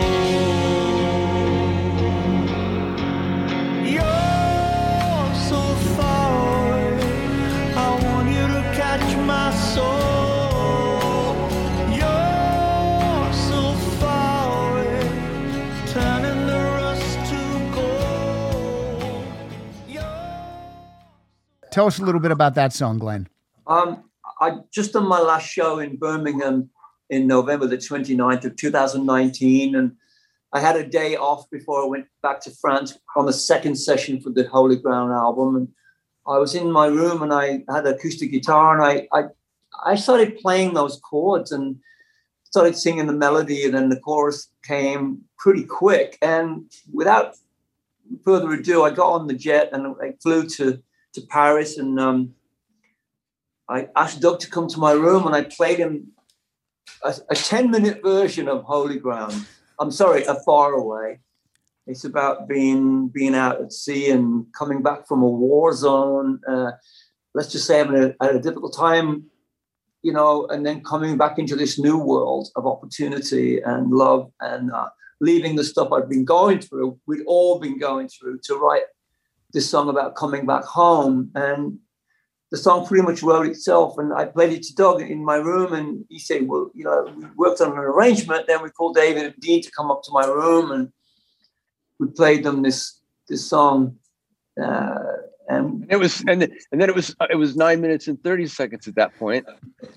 Tell us a little bit about that song, Glenn. Um, I just done my last show in Birmingham in November the twenty-ninth of two thousand nineteen, and I had a day off before I went back to France on the second session for the Holy Ground album. And I was in my room and I had an acoustic guitar, and I, I I started playing those chords and started singing the melody, and then the chorus came pretty quick. And without further ado, I got on the jet and I flew to, to Paris, and um, I asked Doug to come to my room, and I played him a, a ten-minute version of Holy Ground. I'm sorry, A Far Away. It's about being being out at sea and coming back from a war zone. Uh, let's just say having a, had a difficult time, you know, and then coming back into this new world of opportunity and love, and uh, leaving the stuff I've been going through, we'd all been going through, to write this song about coming back home. And the song pretty much wrote itself. And I played it to Doug in my room, and he said, well, you know, we worked on an arrangement. Then we called David and Dean to come up to my room, and we played them this this song. Uh, and, and it was, and, and then it was, it was nine minutes and thirty seconds at that point.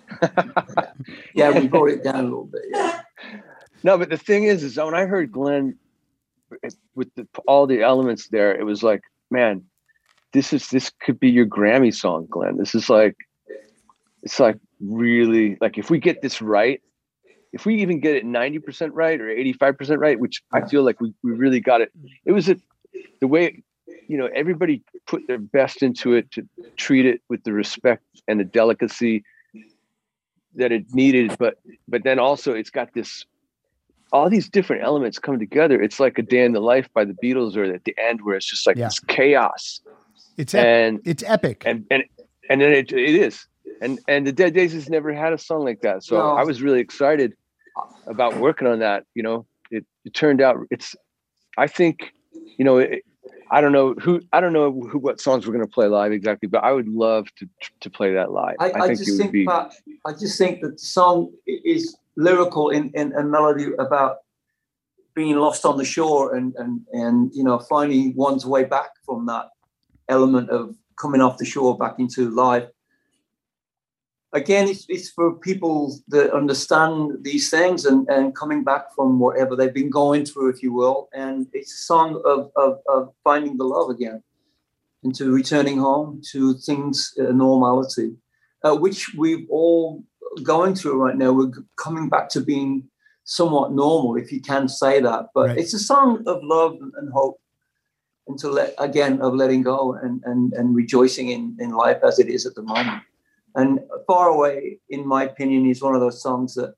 Yeah, we brought it down a little bit. Yeah. No, but the thing is, is when I heard Glenn with the, all the elements there, it was like, man, this is, this could be your Grammy song, Glenn. This is like, it's like really, like, if we get this right, if we even get it ninety percent right or eighty-five percent right, which I feel like we, we really got it. It was a, the way, you know, everybody put their best into it to treat it with the respect and the delicacy that it needed. But, but then also it's got this, all these different elements come together. It's like A Day in the Life by the Beatles, or at the end where it's just like yeah. this chaos. It's ep- and it's epic. And and and then it it is. And and the Dead Daisies never had a song like that. So No. I was really excited about working on that. You know, it, it turned out it's, I think, you know, it, I don't know who, I don't know who, what songs we're going to play live exactly, but I would love to to play that live. I, I, I think just it would think be. that I just think that the song is lyrical in, in a melody about being lost on the shore and and and you know finding one's way back from that element of coming off the shore back into life. Again, it's, it's for people that understand these things and, and coming back from whatever they've been going through, if you will. And it's a song of, of, of finding the love again and to returning home to things, uh, normality, uh, which we've all going through right now. We're coming back to being somewhat normal, if you can say that. But Right. it's a song of love and hope and to let, again, of letting go and, and, and rejoicing in, in life as it is at the moment. And Far Away, in my opinion, is one of those songs that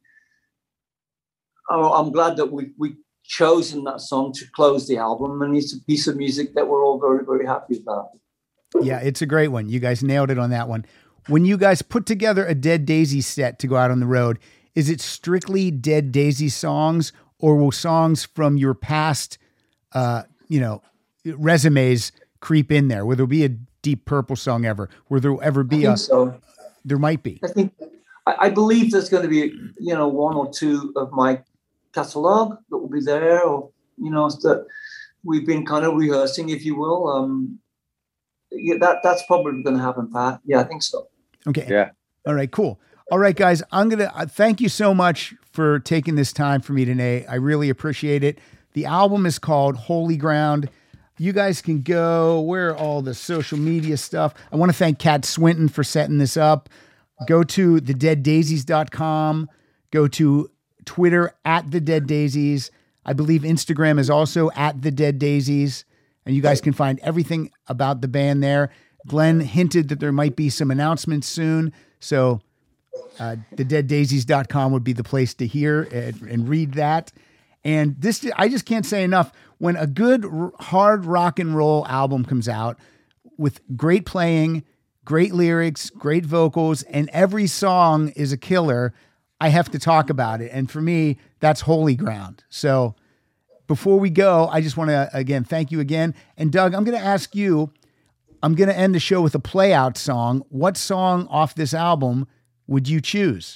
oh, I'm glad that we we chosen that song to close the album, and it's a piece of music that we're all very, very happy about. Yeah, it's a great one. You guys nailed it on that one. When you guys put together a Dead Daisy set to go out on the road, is it strictly Dead Daisy songs, or will songs from your past, uh, you know, resumes creep in there? Will there be a Deep Purple song ever? Will there ever be I think a? so. There might be. I think I, I believe there's going to be, you know, one or two of my catalog that will be there, or you know, that we've been kind of rehearsing, if you will. Um, yeah, that that's probably going to happen, Pat. Yeah, I think so. Okay. Yeah. All right, cool. All right, guys, I'm going to uh, thank you so much for taking this time for me today. I really appreciate it. The album is called Holy Ground. You guys can go, where are all the social media stuff? I want to thank Kat Swinton for setting this up. Go to the dead daisies dot com. Go to Twitter at The Dead Daisies. I believe Instagram is also at The Dead Daisies. And you guys can find everything about the band there. Glenn hinted that there might be some announcements soon. So uh, the dead daisies dot com would be the place to hear and, and read that. And this, I just can't say enough. When a good r- hard rock and roll album comes out with great playing, great lyrics, great vocals, and every song is a killer, I have to talk about it. And for me, that's Holy Ground. So before we go, I just want to, again, thank you again. And Doug, I'm going to ask you, I'm going to end the show with a play out song. What song off this album would you choose?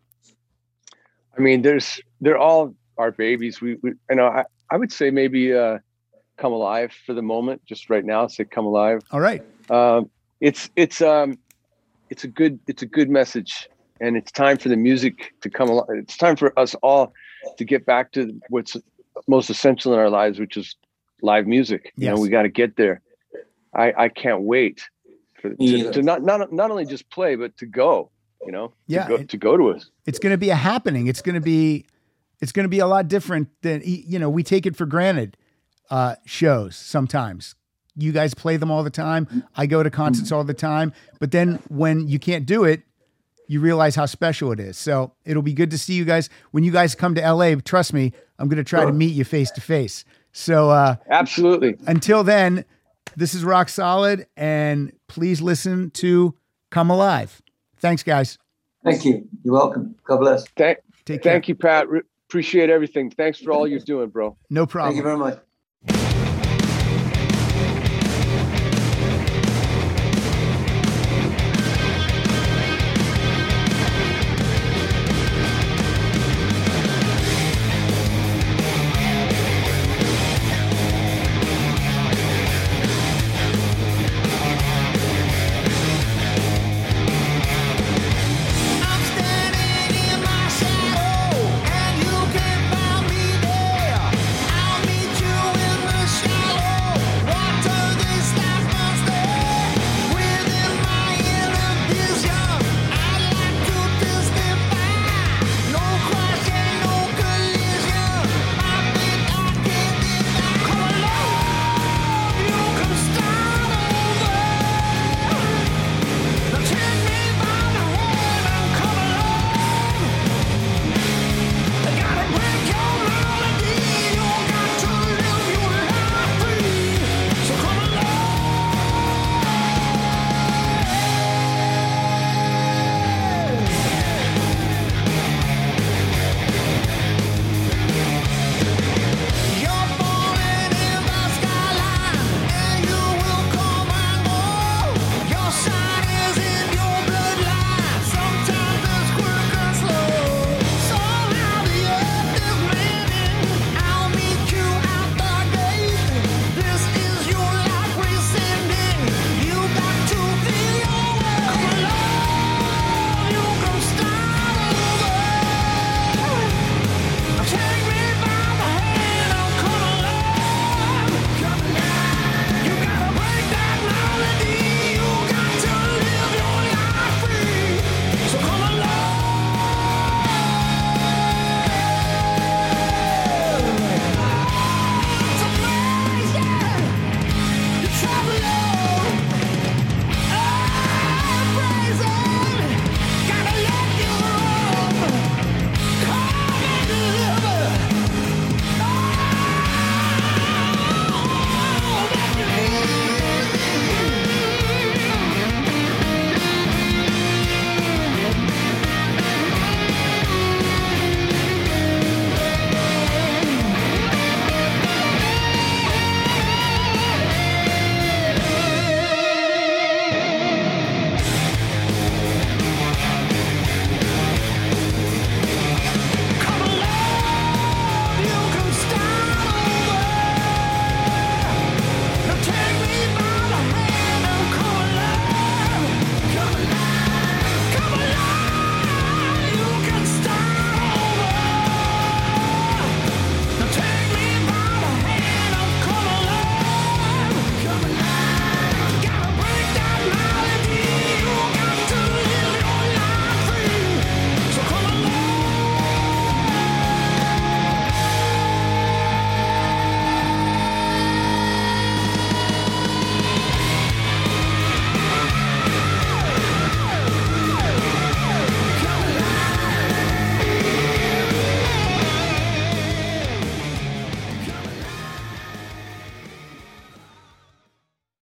I mean, there's, they're all our babies. We, we you know, I, I would say maybe uh, Come Alive for the moment, just right now, say Come Alive. All right. Um, it's, it's, um, it's a good, it's a good message, and it's time for the music to come alive. It's time for us all to get back to what's most essential in our lives, which is live music. You Yes. know, we got to get there. I, I can't wait for to, to not, not, not only just play, but to go, you know, to Yeah, go, it- to go to us. It's going to be a happening. It's going to be, it's going to be a lot different than, you know, we take it for granted, uh, shows sometimes. You guys play them all the time. I go to concerts all the time, but then when you can't do it, you realize how special it is. So it'll be good to see you guys when you guys come to L A. Trust me, I'm going to try to meet you face to face. So, uh, Absolutely. until then, this is Rock Solid, and please listen to Come Alive. Thanks, guys. Thank you. You're welcome. God bless. Thank, Take care. thank you, Pat. Re- appreciate everything. Thanks for all you're doing, bro. No Thank problem. you very much.